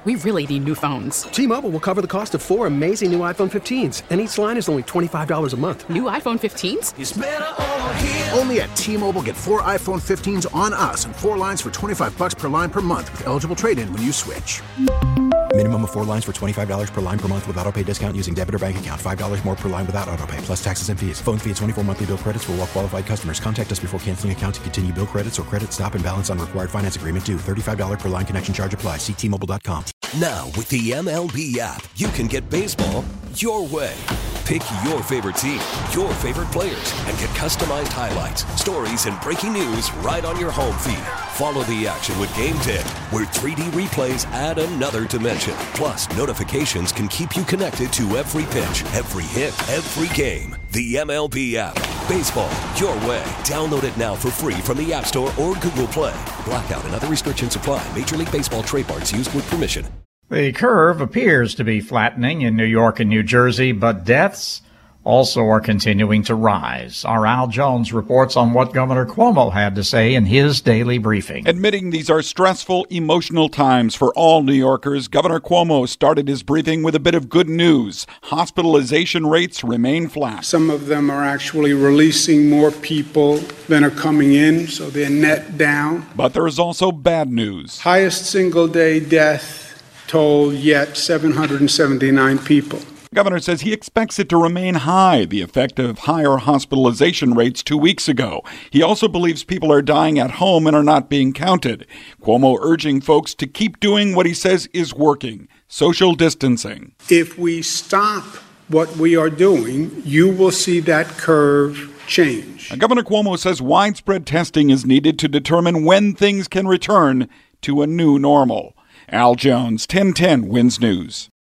We really need new phones. T-Mobile will cover the cost of 4 amazing new iPhone 15s, and each line is only $25 a month. New iPhone 15s? It's better over here. Only at T-Mobile, get 4 iPhone 15s on us and 4 lines for $25 per line per month with eligible trade-in when you switch. Minimum of 4 lines for $25 per line per month with autopay discount using debit or bank account. $5 more per line without autopay, plus taxes and fees. Phone fee at 24 monthly bill credits for well-qualified customers. Contact us before canceling account to continue bill credits or credit stop and balance on required finance agreement due. $35 per line connection charge applies. See T-Mobile.com. Now, with the MLB app, you can get baseball your way. Pick your favorite team, your favorite players, and get customized highlights, stories, and breaking news right on your home feed. Follow the action with Game Day, where 3D replays add another dimension. Plus, notifications can keep you connected to every pitch, every hit, every game. The MLB app. Baseball your way. Download it now for free from the App Store or Google Play. Blackout and other restrictions apply. Major League Baseball trademarks used with permission. The curve appears to be flattening in New York and New Jersey, but deaths also are continuing to rise. Our Al Jones reports on what Governor Cuomo had to say in his daily briefing. Admitting these are stressful, emotional times for all New Yorkers, Governor Cuomo started his briefing with a bit of good news. Hospitalization rates remain flat. Some of them are actually releasing more people than are coming in, so they're net down. But there is also bad news. Highest single-day death toll yet, 779 people. The governor says he expects it to remain high, the effect of higher hospitalization rates 2 weeks ago. He also believes people are dying at home and are not being counted. Cuomo urging folks to keep doing what he says is working, social distancing. If we stop what we are doing, you will see that curve change. And Governor Cuomo says widespread testing is needed to determine when things can return to a new normal. Al Jones, 1010 WINS News.